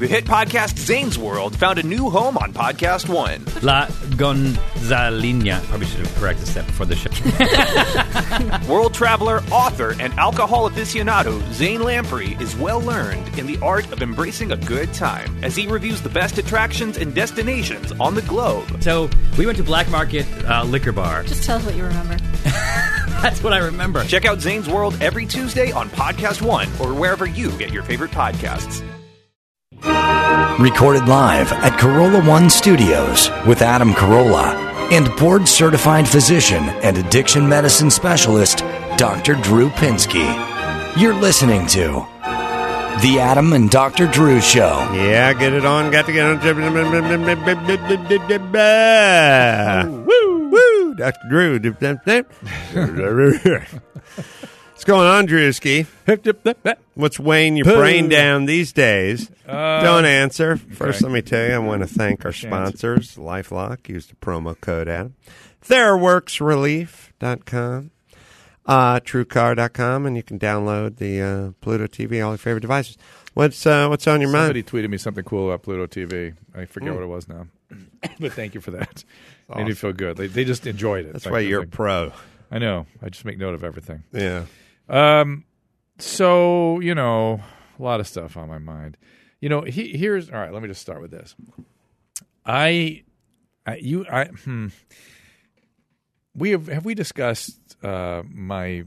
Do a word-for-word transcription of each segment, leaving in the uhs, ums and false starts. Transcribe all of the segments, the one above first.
The hit podcast Zane's World found a new home on Podcast One. La Gonzalina. Probably should have corrected that before the show. World traveler, author, and alcohol aficionado Zane Lamprey is well learned in the art of embracing a good time as he reviews the best attractions and destinations on the globe. So we went to Black Market uh, Liquor Bar. Just tell us what you remember. That's what I remember. Check out Zane's World every Tuesday on Podcast One or wherever you get your favorite podcasts. Recorded live at Corolla One Studios with Adam Carolla and board-certified physician and addiction medicine specialist, Doctor Drew Pinsky. You're listening to The Adam and Doctor Drew Show. Yeah, get it on. Got to get on. Woo, woo, Doctor Drew. What's going on, Drewski? What's weighing your brain down these days? Uh, Don't answer. First, okay. let me tell you, I want to thank our sponsors, LifeLock. Use the promo code Adam. Theraworks Relief dot com. Uh, TrueCar dot com, and you can download the uh, Pluto T V, all your favorite devices. What's uh, what's on your Somebody mind? Somebody tweeted me something cool about Pluto T V. I forget Mm. what it was now. But thank you for that. Awesome. Made me feel good. They, they just enjoyed it. That's like, why you're like, a pro. I know. I just make note of everything. Yeah. Um. So, you know, a lot of stuff on my mind. You know, he, here's all right. Let me just start with this. I, I you, I. Hmm. We have have we discussed uh, my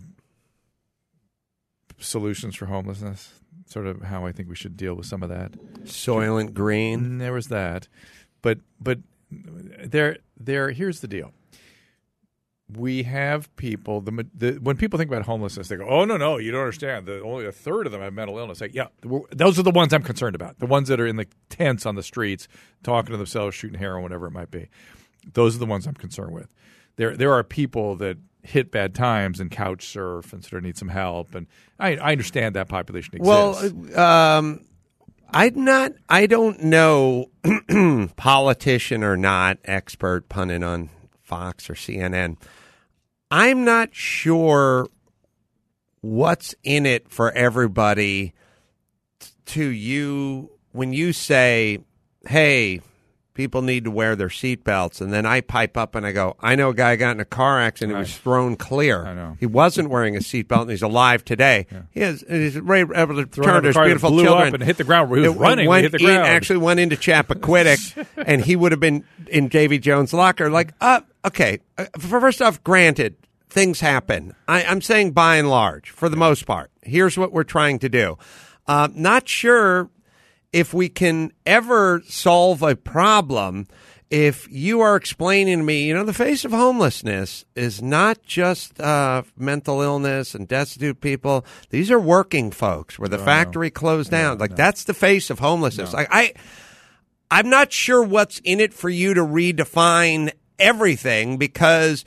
solutions for homelessness? Sort of how I think we should deal with some of that. Soylent Green. And there was that, but but there there. Here's the deal. We have people. The, the when people think about homelessness, they go, "Oh no, no, you don't understand. The, only a third of them have mental illness." Like, yeah, those are the ones I'm concerned about. The ones that are in the tents on the streets, talking to themselves, shooting heroin, whatever it might be. Those are the ones I'm concerned with. There there are people that hit bad times and couch surf and sort of need some help, and I, I understand that population exists. Well, um, I'm not. I don't know, politician or not, expert punning on Fox or C N N. I'm not sure what's in it for everybody. To you, when you say, "Hey, people need to wear their seatbelts," and then I pipe up and I go, "I know a guy got in a car accident. He Right. was thrown clear. I know. He wasn't wearing a seatbelt, and he's alive today. Yeah. He has, he's able to Throwing turn up a his car that beautiful blew children up and hit the ground. He was It running. Went He hit the in- ground. actually went into Chappaquiddick, and he would have been in Davy Jones' locker. Like, uh, okay, uh, first off, granted, things happen. I, I'm saying by and large, for the most part. Here's what we're trying to do. Uh, not sure if we can ever solve a problem if you are explaining to me, you know, the face of homelessness is not just uh, mental illness and destitute people. These are working folks where the Oh, factory closed no, down. Like, no. that's the face of homelessness. No. Like, I, I'm not sure what's in it for you to redefine everything, because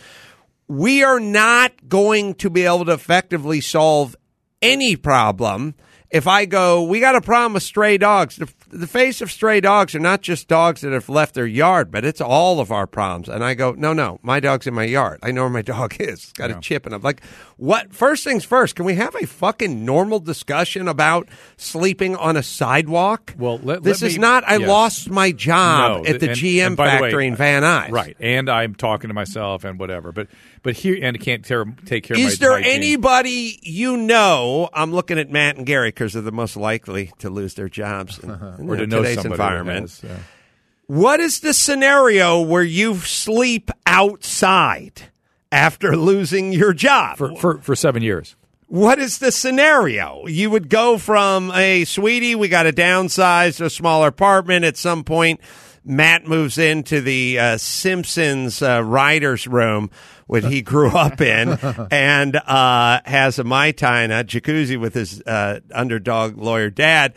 we are not going to be able to effectively solve any problem if I go, we got a problem with stray dogs. The, the face of stray dogs are not just dogs that have left their yard, but it's all of our problems. And I go, no, no, my dog's in my yard. I know where my dog is. It's got Yeah. a chip. And I'm like, what? First things first, can we have a fucking normal discussion about sleeping on a sidewalk? Well, let- this let is me- not, I yes. lost my job No, at the and- G M and by the way, factory in Van Nuys. Right, and I'm talking to myself and whatever, but but here and I can't tear, take care of my Is there hygiene. anybody you know? I'm looking at Matt and Gary because they're the most likely to lose their jobs in, in or to you know, know today's somebody environment. that has, yeah. What is the scenario where you sleep outside after losing your job? for, for for seven years? What is the scenario? You would go from a sweetie, we got to downsize to a smaller apartment. At some point, Matt moves into the uh, Simpsons uh, writer's room, what he grew up in, and uh, has a Mai Tai and a jacuzzi with his uh, underdog lawyer dad.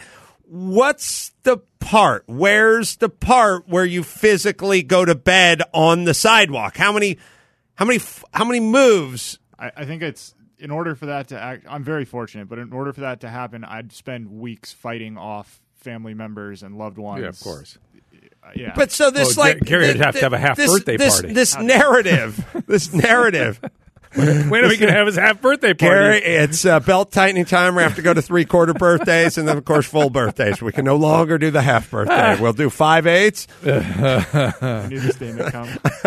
What's the part? Where's the part where you physically go to bed on the sidewalk? How many, how many, how many moves? I, I think it's in order for that to act. I'm very fortunate, but in order for that to happen, I'd spend weeks fighting off family members and loved ones. Yeah, of course. Uh, yeah, But so this Well, like Gary would th- have to have a half this, birthday this, party. This narrative, this narrative When are we going to have his half birthday party? Gary, it's uh, belt tightening time. We have to go to three quarter birthdays and then, of course, full birthdays. We can no longer do the half birthday. We'll do five eighths. I knew this day may come.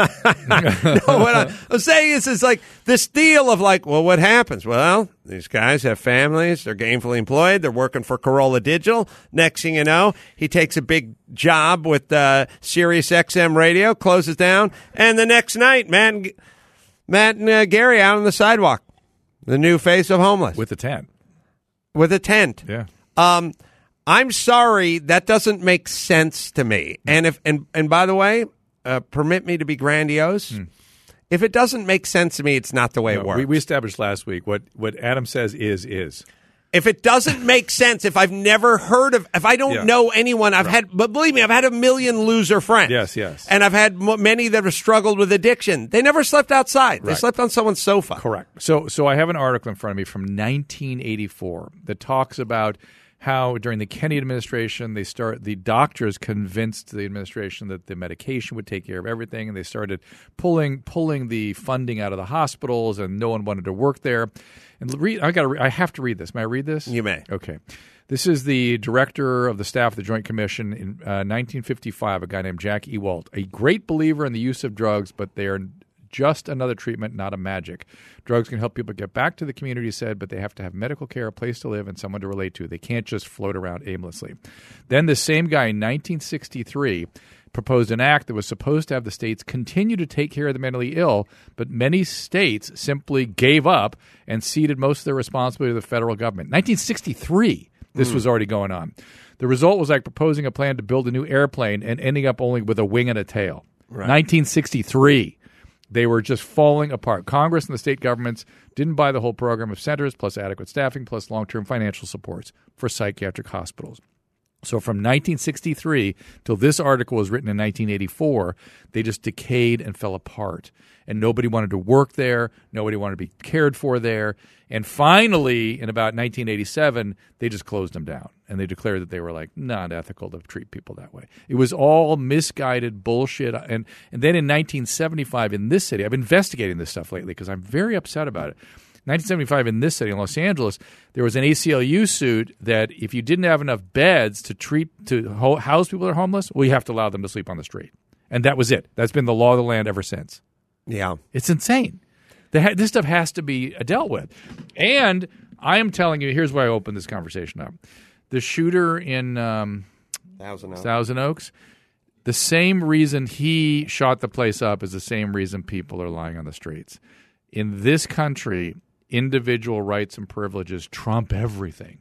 No, what I'm saying is, is like this deal of like, well, what happens? Well, these guys have families. They're gainfully employed. They're working for Corolla Digital. Next thing you know, he takes a big job with uh, Sirius X M radio, closes down, and the next night, Matt and, Matt and uh, Gary out on the sidewalk, the new face of homeless. With a tent. With a tent. Yeah. Um, I'm sorry, that doesn't make sense to me. And if and and by the way, uh, permit me to be grandiose. Mm. If it doesn't make sense to me, it's not the way No, it works. We, we established last week what, what Adam says is is. If it doesn't make sense, if I've never heard of, if I don't Yeah. know anyone, I've Right. had, but believe me, I've had a million loser friends. Yes, yes. And I've had m- many that have struggled with addiction. They never slept outside. They Right. slept on someone's sofa. Correct. So, so I have an article in front of me from nineteen eighty-four that talks about how during the Kennedy administration, they start the doctors convinced the administration that the medication would take care of everything, and they started pulling pulling the funding out of the hospitals, and no one wanted to work there. And read, I got to, I have to read this. May I read this? You may. Okay. This is the director of the staff of the Joint Commission in uh, nineteen fifty-five, a guy named Jack Ewald, a great believer in the use of drugs, but they are just another treatment, not a magic. Drugs can help people get back to the community, he said, but they have to have medical care, a place to live, and someone to relate to. They can't just float around aimlessly. Then the same guy in nineteen sixty-three proposed an act that was supposed to have the states continue to take care of the mentally ill, but many states simply gave up and ceded most of their responsibility to the federal government. nineteen sixty-three, this mm. was already going on. The result was like proposing a plan to build a new airplane and ending up only with a wing and a tail. Right. nineteen sixty-three. They were just falling apart. Congress and the state governments didn't buy the whole program of centers, plus adequate staffing, plus long-term financial supports for psychiatric hospitals. So from nineteen sixty-three till this article was written in nineteen eighty-four, they just decayed and fell apart. And nobody wanted to work there. Nobody wanted to be cared for there. And finally, in about nineteen eighty-seven, they just closed them down. And they declared that they were like not ethical to treat people that way. It was all misguided bullshit. And, and then in nineteen seventy-five in this city, I've been investigating this stuff lately because I'm very upset about it. nineteen seventy-five in this city, in Los Angeles, there was an A C L U suit that if you didn't have enough beds to treat to ho- house people that are homeless, well, you have to allow them to sleep on the street. And that was it. That's been the law of the land ever since. Yeah. It's insane. Ha- this stuff has to be dealt with. And I am telling you, here's why I opened this conversation up. The shooter in um, Thousand Oaks. Thousand Oaks, the same reason he shot the place up is the same reason people are lying on the streets. In this country, individual rights and privileges trump everything.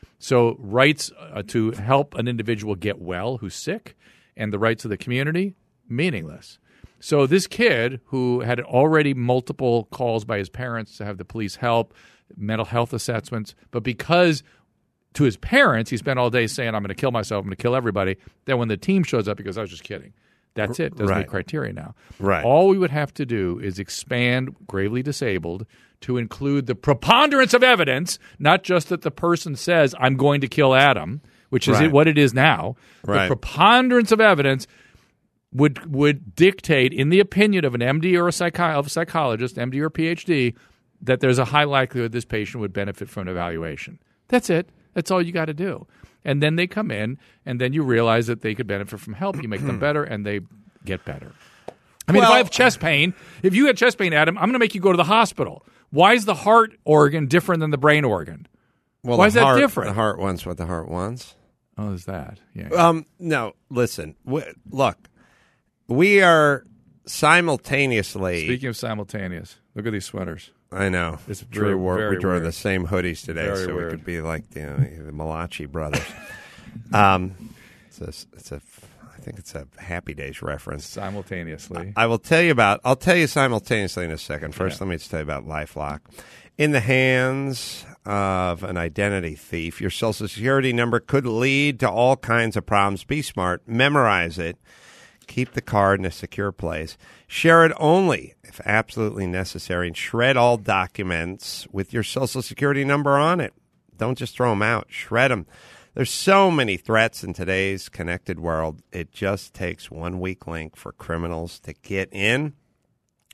So rights uh, to help an individual get well who's sick and the rights of the community, meaningless. So this kid who had already multiple calls by his parents to have the police help, mental health assessments, but because to his parents he spent all day saying, I'm going to kill myself, I'm going to kill everybody, then when the team shows up he goes, I was just kidding. That's it. Doesn't Right. meet criteria now. Right. All we would have to do is expand gravely disabled to include the preponderance of evidence, not just that the person says, I'm going to kill Adam, which is Right. what it is now. Right. The preponderance of evidence would would dictate, in the opinion of an M D or a, psychi- of a psychologist, M D or P H D, that there's a high likelihood this patient would benefit from an evaluation. That's it. That's all you got to do. And then they come in, and then you realize that they could benefit from help. You make them better, and they get better. I mean, Well- if I have chest pain, if you had chest pain, Adam, I'm going to make you go to the hospital. Why is the heart organ different than the brain organ? Well, Why the is that heart- different? The heart wants what the heart wants. Oh, is that? Yeah. Um, no, listen. W- look, we are simultaneously. Speaking of simultaneous, look at these sweaters. I know. It's Drew very- wore, we very wore weird. the same hoodies today, Very so weird. we could be like the, the Malachi brothers. um, it's a, it's a, I think it's a Happy Days reference. Simultaneously. I will tell you about. I'll tell you simultaneously in a second. First, Yeah. let me just tell you about LifeLock. In the hands of an identity thief, your Social Security number could lead to all kinds of problems. Be smart. Memorize it. Keep the card in a secure place. Share it only if absolutely necessary, and shred all documents with your Social Security number on it. Don't just throw them out. Shred them. There's so many threats in today's connected world. It just takes one weak link for criminals to get in.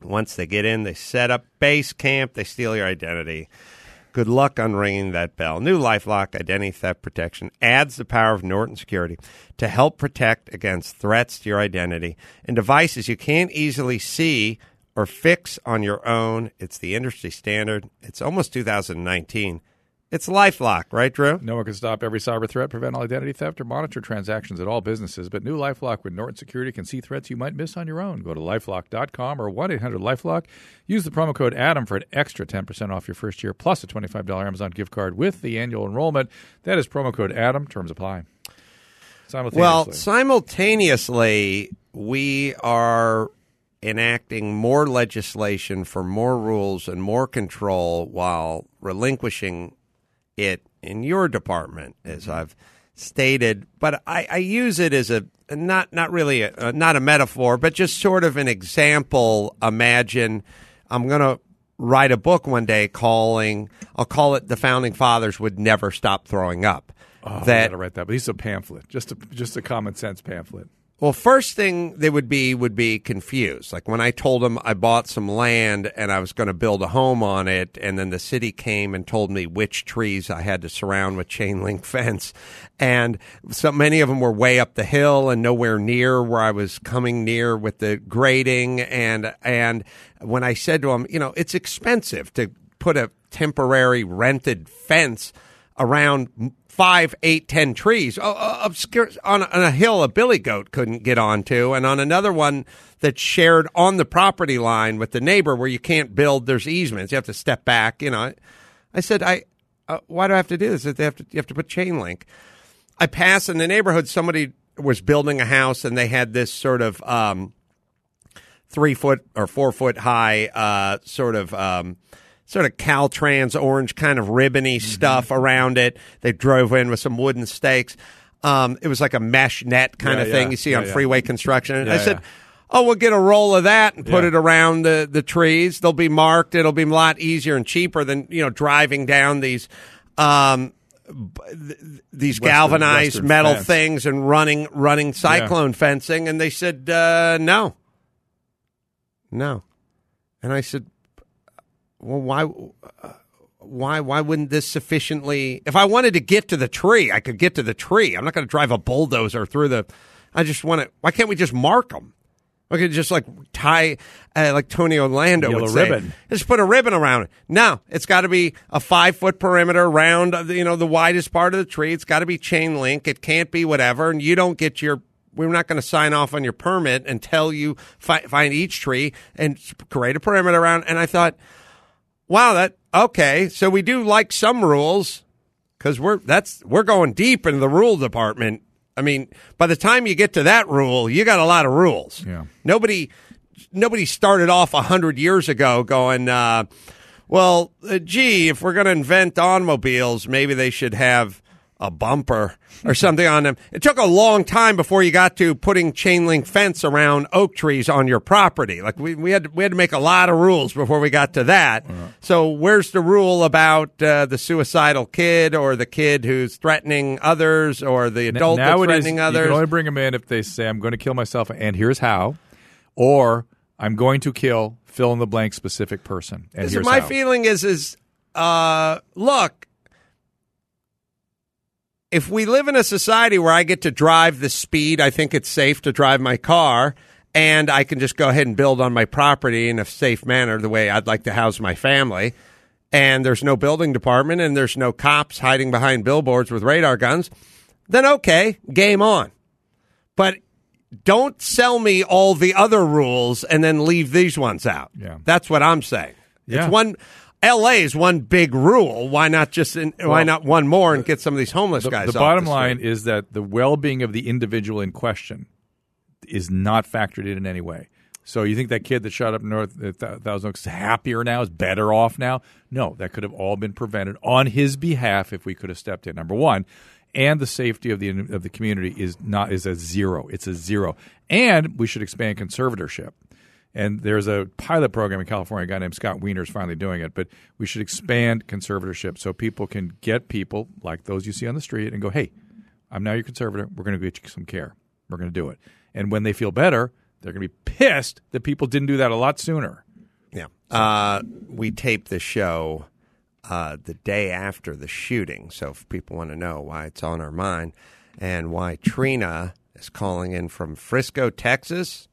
Once they get in, they set up base camp, they steal your identity. Good luck unringing that bell. New LifeLock Identity Theft Protection adds the power of Norton Security to help protect against threats to your identity and devices you can't easily see or fix on your own. It's the industry standard. It's almost two thousand nineteen. It's LifeLock, right, Drew? No one can stop every cyber threat, prevent all identity theft, or monitor transactions at all businesses. But new LifeLock with Norton Security can see threats you might miss on your own. Go to lifelock dot com or one eight hundred LifeLock. Use the promo code ADAM for an extra ten percent off your first year, plus a twenty-five dollars Amazon gift card with the annual enrollment. That is promo code ADAM. Terms apply. Simultaneously. Well, simultaneously, we are enacting more legislation for more rules and more control while relinquishing it in your department, as I've stated, but I, I use it as a not not really a, uh, not a metaphor, but just sort of an example. Imagine I'm going to write a book one day calling I'll call it "The Founding Fathers Would Never Stop Throwing Up." Oh, that I gotta write that, but it's a pamphlet, just a just a common sense pamphlet. Well, first thing they would be would be confused. Like when I told them I bought some land and I was going to build a home on it, and then the city came and told me which trees I had to surround with chain link fence. And so many of them were way up the hill and nowhere near where I was coming near with the grading. And, and when I said to them, you know, it's expensive to put a temporary rented fence around five, eight, ten trees uh, obscure, on, a, on a hill a billy goat couldn't get onto, and on another one that's shared on the property line with the neighbor where you can't build, there's easements. You have to step back. You know, I said, I uh, why do I have to do this? They have to, you have to put chain link. I pass in the neighborhood, somebody was building a house, and they had this sort of um, three foot or four foot high uh, sort of um, sort of Caltrans orange kind of ribbony mm-hmm. stuff around it. They drove in with some wooden stakes. Um, it was like a mesh net kind yeah, of thing yeah, you see yeah, on yeah. freeway construction. And Yeah, I said, yeah. oh, we'll get a roll of that and put Yeah. it around the, the trees. They'll be marked. It'll be a lot easier and cheaper than, you know, driving down these um, b- th- these Western- galvanized Western metal fence. things and running running cyclone fencing. And they said, uh, no. No. And I said, well, why... Uh, Why why wouldn't this sufficiently – if I wanted to get to the tree, I could get to the tree. I'm not going to drive a bulldozer through the – I just want to – why can't we just mark them? We could just like tie uh, – like Tony Orlando Yellow would say. ribbon. Just put a ribbon around it. No, it's got to be a five-foot perimeter around, uh, you know, the widest part of the tree. It's got to be chain link. It can't be whatever. And you don't get your – we're not going to sign off on your permit until you fi- find each tree and create a perimeter around. And I thought, wow, that – okay, so we do like some rules because we're that's we're going deep into the rule department. I mean, by the time you get to that rule, you got a lot of rules. Yeah. Nobody, nobody started off a hundred years ago going, uh, well, uh, gee, if we're going to invent automobiles, maybe they should have a bumper or something on them. It took a long time before you got to putting chain link fence around oak trees on your property. Like we, we had to, we had to make a lot of rules before we got to that. Uh-huh. So where's the rule about uh, the suicidal kid or the kid who's threatening others or the adult that's threatening others? You can only bring them in if they say, I'm going to kill myself and here's how, or I'm going to kill fill in the blank specific person. And This here's is my how. feeling is, is uh, look, if we live in a society where I get to drive the speed I think it's safe to drive my car, and I can just go ahead and build on my property in a safe manner the way I'd like to house my family, and there's no building department and there's no cops hiding behind billboards with radar guns, then okay, game on. But don't sell me all the other rules and then leave these ones out. Yeah. That's what I'm saying. Yeah. It's one... L A is one big rule. Why not just in, why Well, not one more and get some of these homeless The, guys? the off bottom the line street? is that the well-being of the individual in question is not factored in in any way. So you think that kid that shot up north at Th- Thousand Oaks is happier now, is better off now? No, that could have all been prevented on his behalf if we could have stepped in. Number one, and the safety of the of the community is not is a zero. It's a zero. And we should expand conservatorship. And there's a pilot program in California, a guy named Scott Wiener is finally doing it, but we should expand conservatorship so people can get people like those you see on the street and go, hey, I'm now your conservator. We're going to get you some care. We're going to do it. And when they feel better, they're going to be pissed that people didn't do that a lot sooner. Yeah. Uh, we taped the show uh, the day after the shooting. So if people want to know why it's on our mind and why Trina is calling in from Frisco, Texas.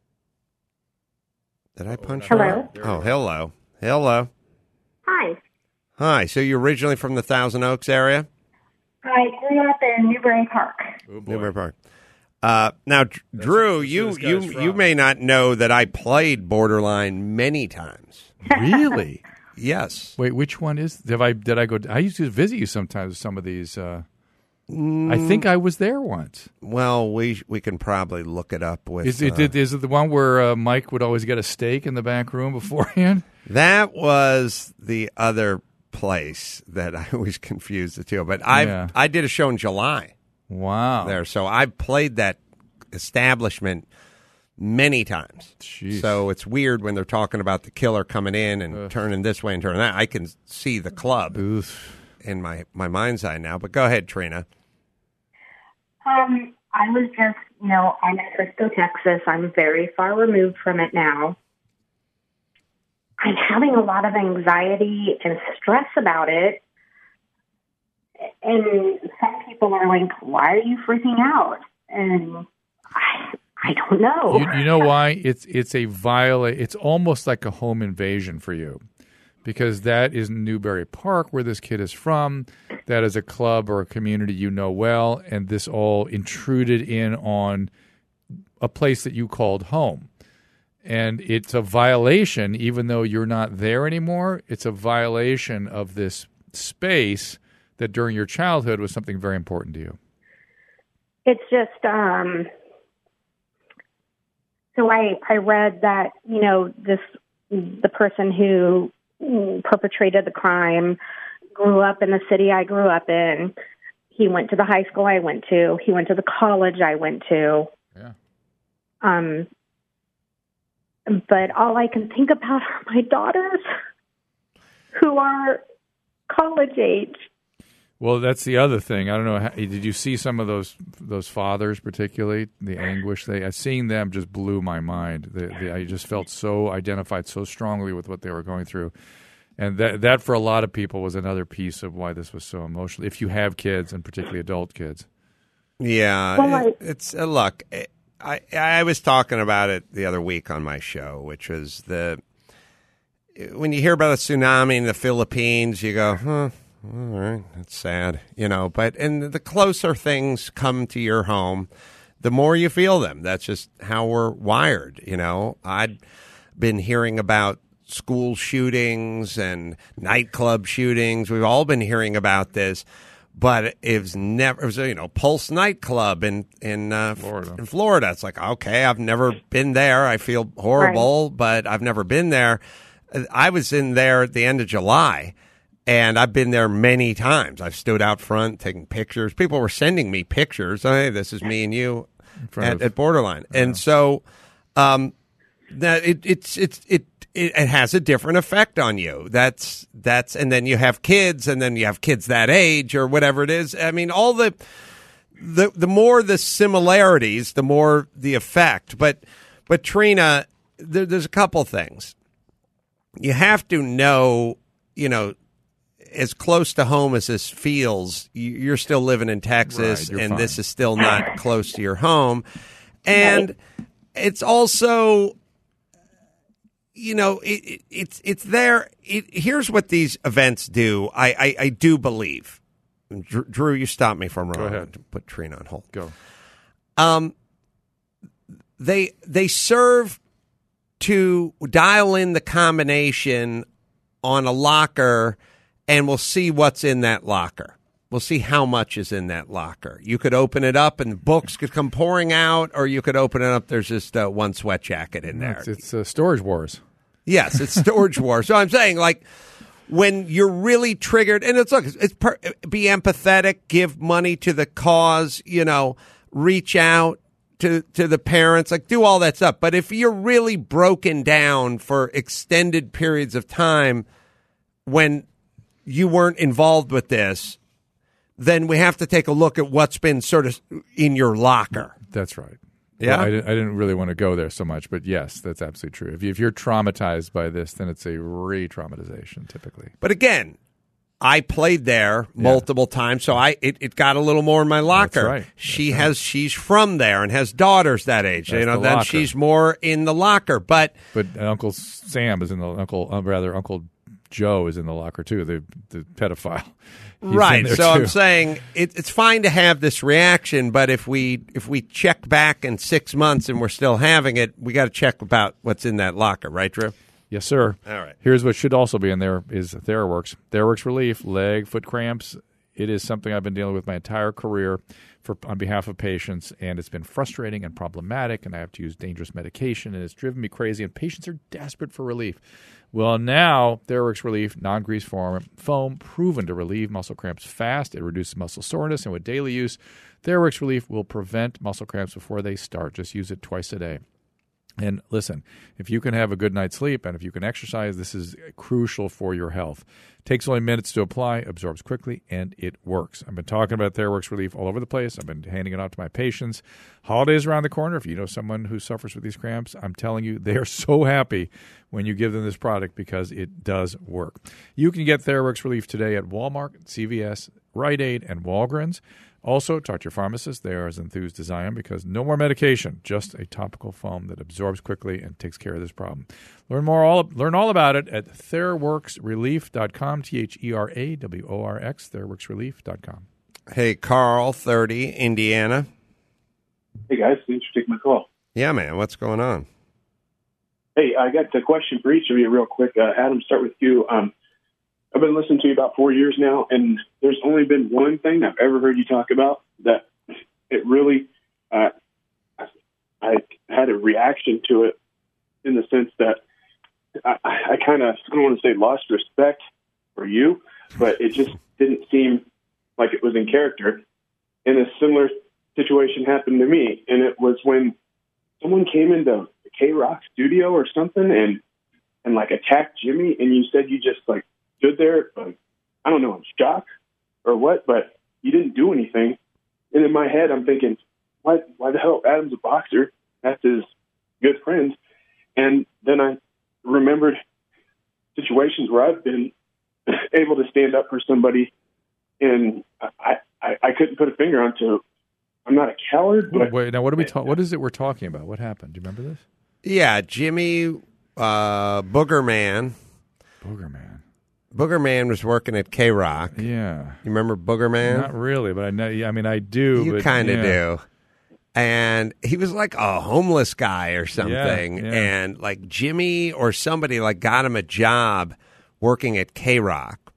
Did I punch her? Hello. Oh, hello. Hello. Hi. Hi. So you're originally from the Thousand Oaks area? I grew up in Newbury Park. Oh, boy. Newbury Park. Uh, now, Dr- Drew, that's you where this you guy's you from. may not know that I played Borderline many times. Really? Yes. Wait, which one is? Did I did I go? I used to visit you sometimes. With some of these. Uh, I think I was there once. Well, we we can probably look it up with. Is it uh, is it the one where uh, Mike would always get a steak in the back room beforehand? That was the other place that I always confused the two. But I Yeah. I did a show in July Wow. there, so I played that establishment many times. Jeez. So it's weird when they're talking about the killer coming in and turning this way and turning that. I can see the club Oof. in my, my mind's eye now. But go ahead, Trina. Um, I was just, you know, I'm in Frisco, Texas. I'm very far removed from it now. I'm having a lot of anxiety and stress about it. And some people are like, why are you freaking out? And I, I don't know. You, you know why? It's it's a viola. It's almost like a home invasion for you, because that is Newbury Park, where this kid is from. That is a club or a community you know well, and this all intruded in on a place that you called home. And it's a violation, even though you're not there anymore. It's a violation of this space that during your childhood was something very important to you. It's just, um, so I, I read that, you know, this, the person who perpetrated the crime grew up in the city I grew up in. He went to the high school I went to. He went to the college I went to. Yeah. Um, but all I can think about are my daughters who are college age. Well, that's the other thing. I don't know. How, did you see some of those those fathers, particularly the anguish they? Seeing them just blew my mind. The, the, I just felt so identified so strongly with what they were going through, and that that for a lot of people was another piece of why this was so emotional. If you have kids, and particularly adult kids, Yeah, Well, it- I- it's uh, look. I I was talking about it the other week on my show, which was the when you hear about a tsunami in the Philippines, you go, huh. All right, that's sad, you know. But and the closer things come to your home, the more you feel them. That's just how we're wired, you know. I'd been hearing about school shootings and nightclub shootings. We've all been hearing about this, but it was never. It was you know Pulse nightclub in in uh, Florida. In Florida, it's like okay, I've never been there. I feel horrible, but I've never been there. I was in there at the end of July. And I've been there many times. I've stood out front taking pictures. People were sending me pictures. Hey, this is me and you front at, of- at Borderline. And so um, that it, it's it's it, it it has a different effect on you. That's that's and then you have kids, and then you have kids that age or whatever it is. I mean, all the the the more the similarities, the more the effect. But but Trina, there, there's a couple things you have to know. You know. As close to home as this feels, you're still living in Texas, Right, you're and fine. this is still not close to your home. And it's also, you know, it, it, it's it's there. It, here's what these events do. I, I, I do believe. Drew, Drew, you stop me from wrong. Go ahead. Put Trina on hold. go. Um, they they serve to dial in the combination on a locker, and we'll see what's in that locker. We'll see how much is in that locker. You could open it up, and books could come pouring out, or you could open it up. There's just uh, one sweat jacket in there. It's, it's uh, storage wars. Yes, it's storage war. So I'm saying, like, when you're really triggered, and it's look, it's per, be empathetic, give money to the cause, you know, reach out to to the parents, like do all that stuff. But if you're really broken down for extended periods of time when you weren't involved with this, then we have to take a look at what's been sort of in your locker. That's right. Yeah, Well, I, didn't, I didn't really want to go there so much, but yes, that's absolutely true. If, you, if you're traumatized by this, then it's a re-traumatization typically. But again, I played there multiple yeah. times, so I it, it got a little more in my locker. That's right. She That's has right. she's from there and has daughters that age. That's you know, the then locker. she's more in the locker. But but Uncle Sam is in the Uncle uh, rather Uncle Joe is in the locker too. The the pedophile. He's right. So too. I'm saying it, it's fine to have this reaction, but if we if we check back in six months and we're still having it, we got to check about what's in that locker, right, Drew? Yes, sir. All right. Here's what should also be in there is TheraWorks. TheraWorks Relief, leg, foot cramps. It is something I've been dealing with my entire career for on behalf of patients, and it's been frustrating and problematic, and I have to use dangerous medication, and it's driven me crazy, and patients are desperate for relief. Well, now TheraWorks Relief, non-grease form, foam, proven to relieve muscle cramps fast. It reduces muscle soreness, and with daily use, TheraWorks Relief will prevent muscle cramps before they start. Just use it twice a day. And listen, if you can have a good night's sleep and if you can exercise, this is crucial for your health. It takes only minutes to apply, absorbs quickly, and it works. I've been talking about TheraWorks Relief all over the place. I've been handing it out to my patients. Holidays around the corner. If you know someone who suffers with these cramps, I'm telling you, they are so happy when you give them this product because it does work. You can get TheraWorks Relief today at Walmart, C V S, Rite Aid, and Walgreens. Also, talk to your pharmacist. They are as enthused as I am because no more medication, just a topical foam that absorbs quickly and takes care of this problem. Learn more, all learn all about it at theraworks relief dot com, T H E R A W O R X, theraworks relief dot com. Hey, Carl, thirty, Indiana. Hey, guys. Thanks for taking my call. Yeah, man. What's going on? Hey, I got a question for each of you real quick. Uh, Adam, start with you. Um, I've been listening to you about four years now, and there's only been one thing I've ever heard you talk about that it really, uh, I had a reaction to it in the sense that I, I kind of, I don't want to say lost respect for you, but it just didn't seem like it was in character. And a similar situation happened to me, and it was when someone came into the K-Rock studio or something and, and like attacked Jimmy, and you said you just like, stood there, like, I don't know, in shock or what, but you didn't do anything. And in my head, I'm thinking, why, why the hell? Adam's a boxer. That's his good friend. And then I remembered situations where I've been able to stand up for somebody, and I, I, I couldn't put a finger onto. I'm not a coward. But Wait, now what are we? Ta- what is it we're talking about? What happened? Do you remember this? Yeah, Jimmy uh, Booger Man. Booger Man. Booger Man was working at K-Rock. Yeah. You remember Booger Man? Not really, but I know. I mean, I do. You kind of yeah. do. And he was like a homeless guy or something. Yeah, yeah. And like Jimmy or somebody like got him a job working at K-Rock.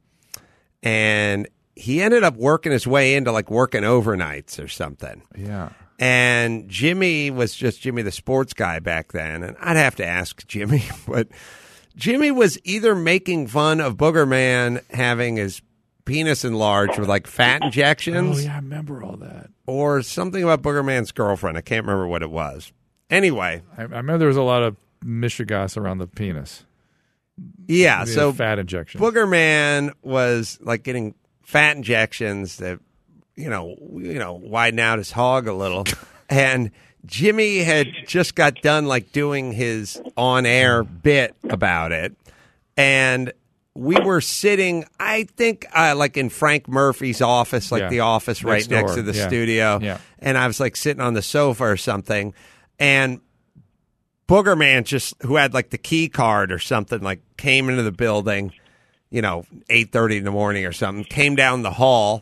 And he ended up working his way into like working overnights or something. Yeah. And Jimmy was just Jimmy the sports guy back then. And I'd have to ask Jimmy, but Jimmy was either making fun of Booger Man having his penis enlarged with like fat injections. Oh, yeah, I remember all that. Or something about Booger Man's girlfriend. I can't remember what it was. Anyway. I, I remember there was a lot of mishigas around the penis. Yeah, The so fat injections. Booger Man was like getting fat injections that, you know, you know, widen out his hog a little. And Jimmy had just got done like doing his on-air bit about it, and we were sitting, I think, uh, like in Frank Murphy's office, like Yeah. the office right Next next door. to the Yeah. studio, Yeah. and I was like sitting on the sofa or something, and Booger Man, just who had like the key card or something, like came into the building, you know, eight thirty in the morning or something, came down the hall,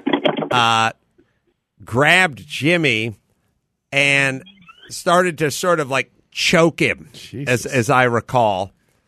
uh, grabbed Jimmy, and started to sort of like choke him, Jesus. as as I recall.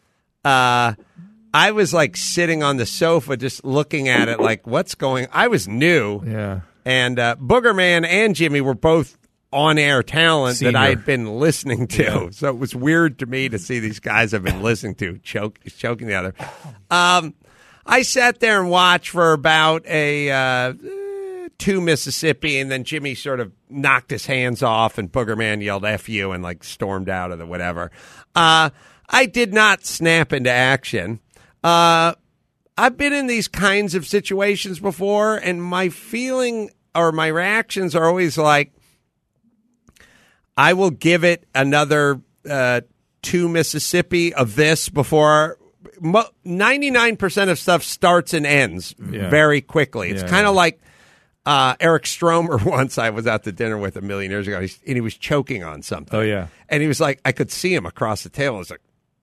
Uh, I was like sitting on the sofa just looking at it like, what's going on? I was new. Yeah. And uh, Booger Man and Jimmy were both on-air talent Senior. that I had been listening to. Yeah. So it was weird to me to see these guys I've been listening to choke, choking the other. Um, I sat there and watched for about a... Uh, to Mississippi, and then Jimmy sort of knocked his hands off, and Booger Man yelled F you and like stormed out of the whatever. Uh, I did not snap into action. Uh, I've been in these kinds of situations before, and my feeling or my reactions are always like, I will give it another uh, two Mississippi of this before. Mo- ninety-nine percent of stuff starts and ends Yeah. very quickly. It's Yeah, kind of yeah. like uh, Eric Stromer once I was out to dinner with a million years ago, he's, and he was choking on something. Oh, yeah. And he was like, I could see him across the table. I was like,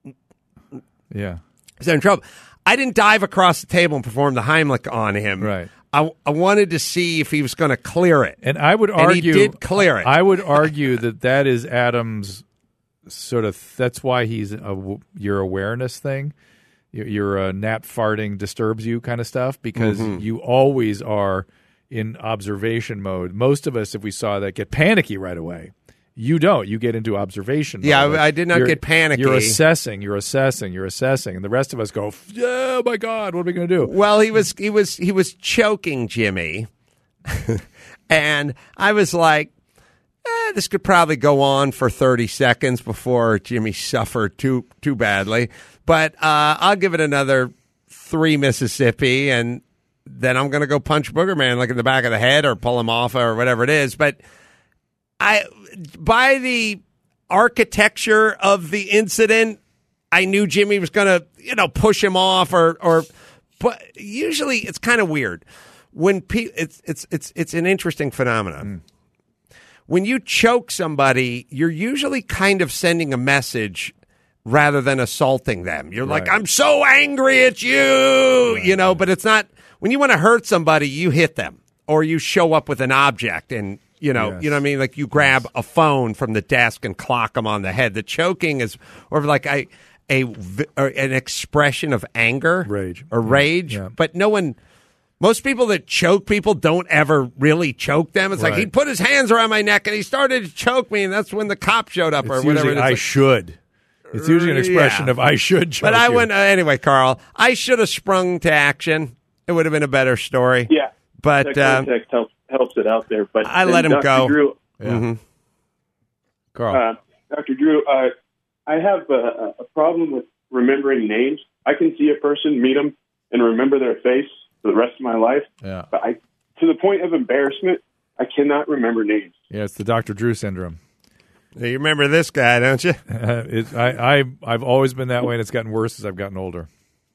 Yeah. he's in trouble. I didn't dive across the table and perform the Heimlich on him. Right. I, I wanted to see if he was going to clear it. And I would And he argue did clear it. I would argue that that is Adam's sort of. That's why he's a, your awareness thing. Your, your uh, gnat farting disturbs you kind of stuff because Mm-hmm. you always are in observation mode. Most of us, if we saw that, get panicky right away. You don't. You get into observation mode. Yeah, I- Like, I did not you're- get panicky. You're assessing. You're assessing. You're assessing, and the rest of us go, "Yeah, oh my God, what are we going to do?" Well, he was he was he was choking Jimmy, and I was like, eh, "This could probably go on for thirty seconds before Jimmy suffered too too badly." But uh, I'll give it another three Mississippi, and then I'm going to go punch Booger Man like in the back of the head or pull him off or whatever it is. But I, by the architecture of the incident, I knew Jimmy was going to, you know, push him off or, or, but usually it's kind of weird when pe- it's, it's, it's, it's an interesting phenomenon. Mm. When you choke somebody, you're usually kind of sending a message rather than assaulting them. You're like, Right. I'm so angry at you, right. you know, but it's not, when you want to hurt somebody, you hit them or you show up with an object and, you know, Yes. you know what I mean? Like you grab a phone from the desk and clock them on the head. The choking is or like a, a, or an expression of anger, Rage. or rage, Yeah. but no one, most people that choke people don't ever really choke them. It's like Right. he put his hands around my neck and he started to choke me, and that's when the cop showed up It's or whatever. usually, it is. I Like, should. It's usually an expression Yeah. of I should choke but I you. went uh, anyway, Carl. I should have sprung to action. It would have been a better story. Yeah. But that um, context helps, helps it out there. But I then let him Doctor go. Drew, Yeah. mhm. Carl. uh, Doctor Drew, uh, I have a, a problem with remembering names. I can see a person, meet them, and remember their face for the rest of my life. yeah. But I, to the point of embarrassment, I cannot remember names. Yeah, it's the Doctor Drew syndrome. You remember this guy, don't you? Uh, it, I, I, I've always been that way, and it's gotten worse as I've gotten older.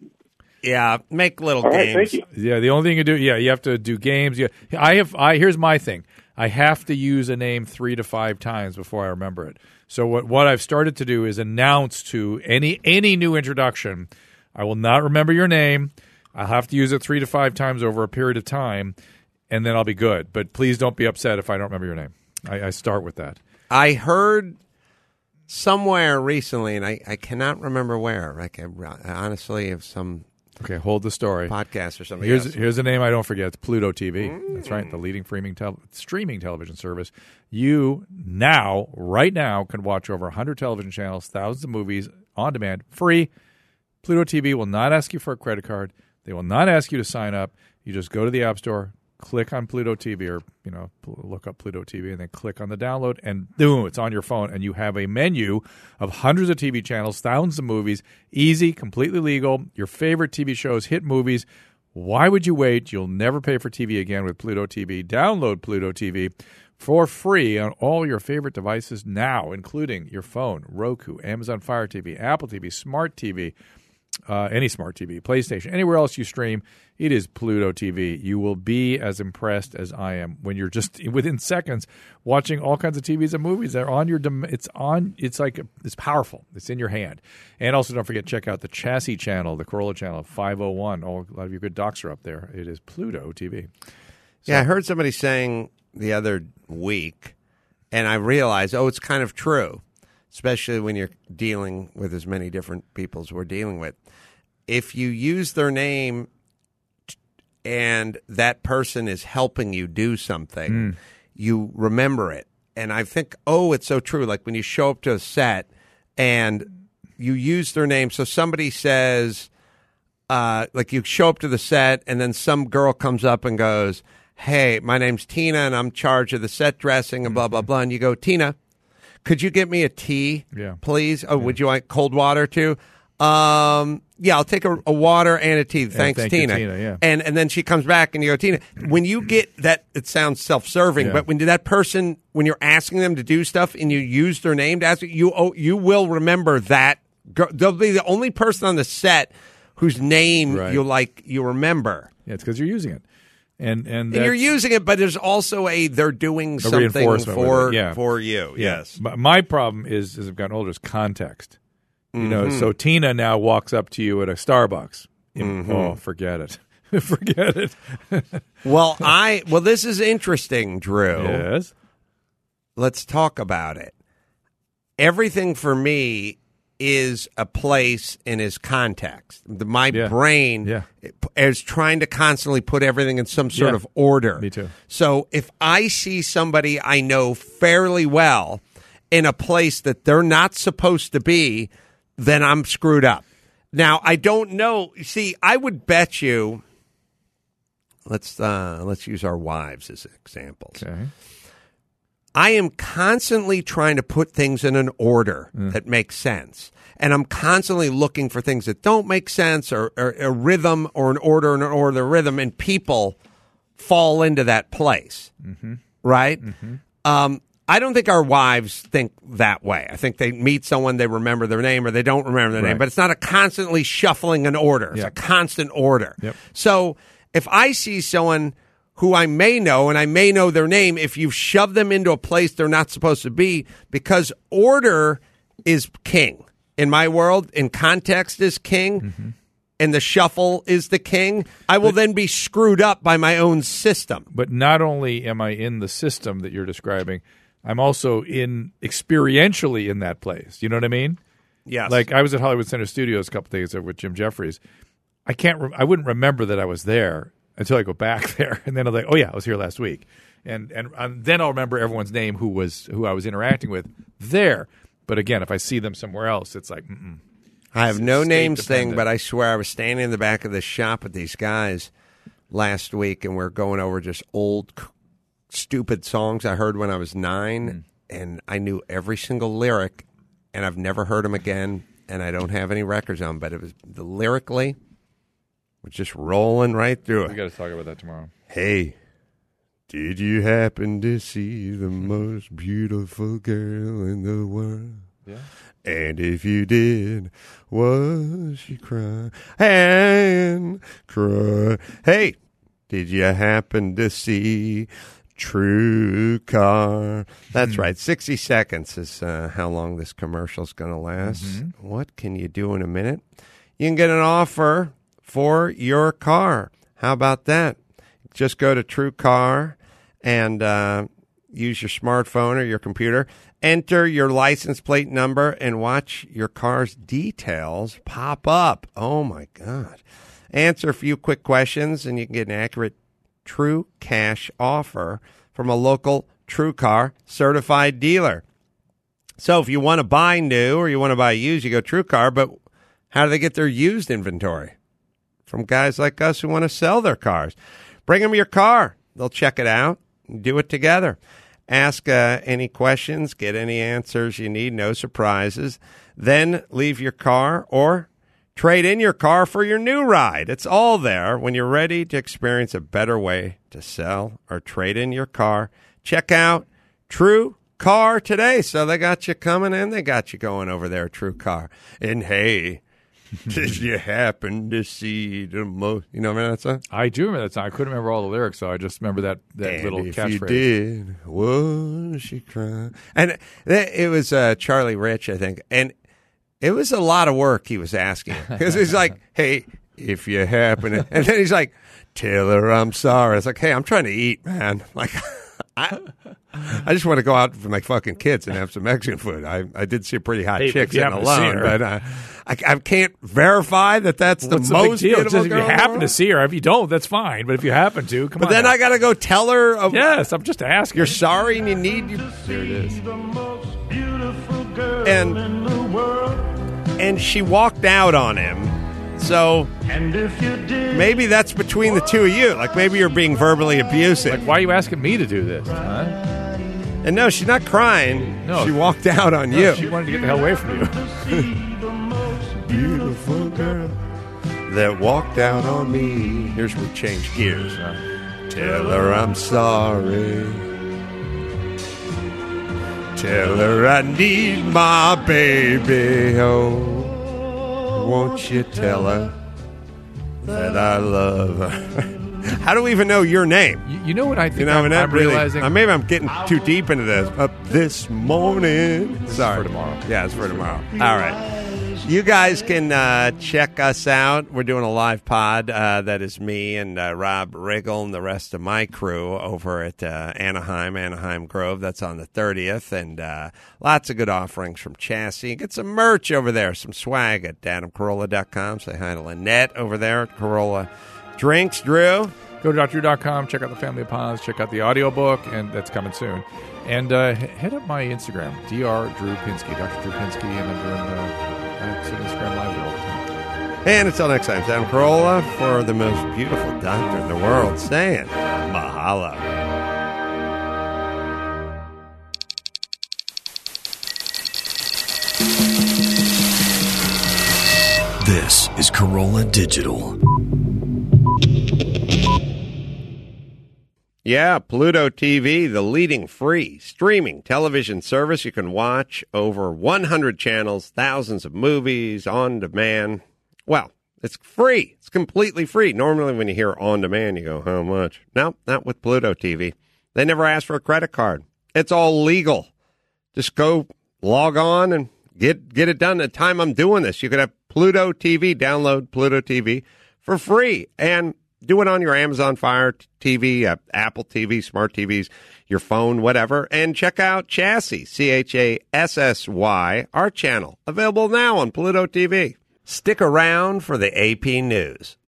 Yeah, make little All right, games. thank you. Yeah, the only thing you can do, yeah, you have to do games. Yeah, I have. I here's my thing. I have to use a name three to five times before I remember it. So what what I've started to do is announce to any any new introduction, I will not remember your name. I'll have to use it three to five times over a period of time, and then I'll be good. But please don't be upset if I don't remember your name. I, I start with that. I heard somewhere recently, and I, I cannot remember where. Like I, honestly, of some Okay, hold the story. podcast or something. Here's else. here's a name I don't forget. It's Pluto T V. That's right, the leading streaming tel- streaming television service. You now, right now, can watch over one hundred television channels, thousands of movies on demand, free. Pluto T V will not ask you for a credit card. They will not ask you to sign up. You just go to the App Store, click on Pluto T V, or you know, pl- look up Pluto T V, and then click on the download, and boom, it's on your phone, and you have a menu of hundreds of T V channels, thousands of movies, easy, completely legal. Your favorite T V shows, hit movies. Why would you wait? You'll never pay for T V again with Pluto T V. Download Pluto T V for free on all your favorite devices now, including your phone, Roku, Amazon Fire T V, Apple T V, Smart T V. Uh, any smart T V, PlayStation, anywhere else you stream, it is Pluto T V. You will be as impressed as I am when you're just within seconds watching all kinds of T Vs and movies. They're on your. Dem- it's on. It's like it's powerful. It's in your hand. And also, don't forget check out the Chassis channel, the Corolla channel, five oh one. Oh, a lot of your good docs are up there. It is Pluto T V. So, yeah, I heard somebody saying the other week, and I realized, oh, it's kind of true, especially when you're dealing with as many different people as we're dealing with. If you use their name and that person is helping you do something, Mm. you remember it. And I think, oh, it's so true. Like when you show up to a set and you use their name. So somebody says, uh, like you show up to the set and then some girl comes up and goes, hey, my name's Tina and I'm in charge of the set dressing and blah, blah, blah. And you go, Tina, could you get me a tea, Yeah. please? Oh, would you like cold water too? Um, yeah, I'll take a, a water and a tea. Thanks, thank you, Tina. Tina, yeah. And and then she comes back and you go, Tina, when you get that, it sounds self-serving, Yeah. but when that person, when you're asking them to do stuff and you use their name to ask, you oh, you will remember that. girl. They'll be the only person on the set whose name Right. you like, you remember. Yeah, it's because you're using it. And and, And you're that's- using it, but there's also a they're doing A something reinforcement with for it, yeah. for you. Yeah. Yes. My, my problem is, as I've gotten older, is context. You know, Mm-hmm. so Tina now walks up to you at a Starbucks. You know, Mm-hmm. Oh, forget it. forget it. Well, I well this is interesting, Drew. Yes. Let's talk about it. Everything for me is a place and is context. The- My Yeah. brain Yeah. is trying to constantly put everything in some sort Yeah. of order. Me too. So if I see somebody I know fairly well in a place that they're not supposed to be, then I'm screwed up. Now, I don't know. See, I would bet you. Let's uh, let's use our wives as examples. Okay. I am constantly trying to put things in an order that makes sense. And I'm constantly looking for things that don't make sense or, or a rhythm or an order and an order, rhythm, and people fall into that place. Mm-hmm. Right? Mm-hmm. Um, I don't think our wives think that way. I think they meet someone, they remember their name, or they don't remember their name. Right. But it's not a constantly shuffling an order. It's Yeah. a constant order. Yep. So if I see someone who I may know, and I may know their name, if you shove them into a place they're not supposed to be, because order is king. In my world, in context is king, Mm-hmm. and the shuffle is the king, I will then be screwed up by my own system. But not only am I in the system that you're describing, I'm also in experientially in that place. You know what I mean? Yes. Like I was at Hollywood Center Studios a couple days ago with Jim Jeffries. I can't. Re- I wouldn't remember that I was there until I go back there, and then I'm like, oh yeah, I was here last week, and and um, then I'll remember everyone's name who was who I was interacting with there. But again, if I see them somewhere else, it's like, mm-mm. I have no State names thing, dependent. but I swear I was standing in the back of the shop with these guys last week, and we're going over just old, c- stupid songs I heard when I was nine, Mm. and I knew every single lyric, and I've never heard them again, and I don't have any records on them, but it was the lyrically was just rolling right through it. we got to talk about that tomorrow. Hey, did you happen to see the most beautiful girl in the world? Yeah. And if you did, was she crying and cry? Hey, did you happen to see True Car? That's right. sixty seconds is uh, how long this commercial's going to last. What can you do in a minute? You can get an offer for your car. How about that? Just go to True Car and uh, use your smartphone or your computer. Enter your license plate number and watch your car's details pop up. Oh, my God. Answer a few quick questions, and you can get an accurate true cash offer from a local True Car certified dealer. So if you want to buy new or you want to buy used, you go True Car, but how do they get their used inventory? From guys like us who want to sell their cars. Bring them your car. They'll check it out and do it together. Ask uh, any questions, get any answers you need, no surprises. Then leave your car or trade in your car for your new ride. It's all there when you're ready to experience a better way to sell or trade in your car. Check out True Car today. So they got you coming and they got you going over there, True Car. And hey, did you happen to see the most? You know that song? I do remember that song. I couldn't remember all the lyrics, so I just remember that, that And little if catchphrase. you did, was she crying? And th- it was uh, Charlie Rich, I think. And it was a lot of work he was asking. Because he's like, hey, if you happen to... And then he's like, tell her I'm sorry. It's like, hey, I'm trying to eat, man. Like, I... I just want to go out with my fucking kids and have some Mexican food. I, I did see a pretty hot Hey, chick if you sitting happen to see alone, her. but uh, I, I can't verify that that's the What's most the big deal? beautiful Just if you girl in the happen to world. see her, if you don't, that's fine. But if you happen to, come But on. then now. I got to go tell her of, yes, I'm just asking. you're sorry and you need you. There it is. And and she walked out on him. So maybe that's between the two of you. Like maybe you're being verbally abusive. Like, why are you asking me to do this? Huh? And no, she's not crying. No. She walked out on No, you. she wanted to get the hell away from you. Beautiful that walked out on me. Here's where we change gears. Tell her I'm sorry. Tell her I need my baby. Oh, won't you tell her that I love her? How do we even know your name? You, you know what I think You know, I'm, and that I'm really, realizing? uh, maybe I'm getting too deep into this. Up this morning. This is Sorry. for tomorrow. Yeah, it's for tomorrow. All right. You guys can uh, check us out. We're doing a live pod. Uh, that is me and uh, Rob Riggle and the rest of my crew over at uh, Anaheim, Anaheim Grove. That's on the thirtieth. And uh, lots of good offerings from Chassis. Get some merch over there, some swag at adam carolla dot com. Say hi to Lynette over there at Corolla Drinks. Drew? Go to dr drew dot com, check out the Family of Pods, check out the audiobook, and that's coming soon. And uh, head up my Instagram, Doctor Drew Pinsky, Doctor Drew Pinsky, and I'm doing uh, uh, Instagram Live there all the time. And until next time, it's Adam Carolla for the most beautiful doctor in the world saying mahalo. This is Corolla Digital. Yeah, Pluto T V, the leading free streaming television service. You can watch over one hundred channels, thousands of movies on demand. Well, it's free. It's completely free. Normally when you hear on demand, you go, how much? No, not with Pluto T V. They never ask for a credit card. It's all legal. Just go log on and get get it done. The time I'm doing this, you could have Pluto T V, download Pluto T V for free, and do it on your Amazon Fire T V, uh, Apple T V, smart T Vs, your phone, whatever. And check out Chassis, C H A S S Y, our channel, available now on Pluto T V. Stick around for the A P News.